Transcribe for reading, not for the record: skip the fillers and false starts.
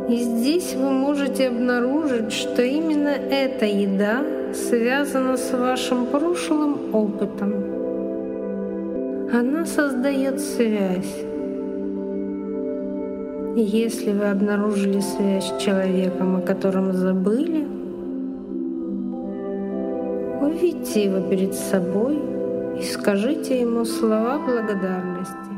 И здесь вы можете обнаружить, что именно эта еда связана с вашим прошлым опытом. Она создает связь. И если вы обнаружили связь с человеком, о котором забыли, увидьте его перед собой и скажите ему слова благодарности.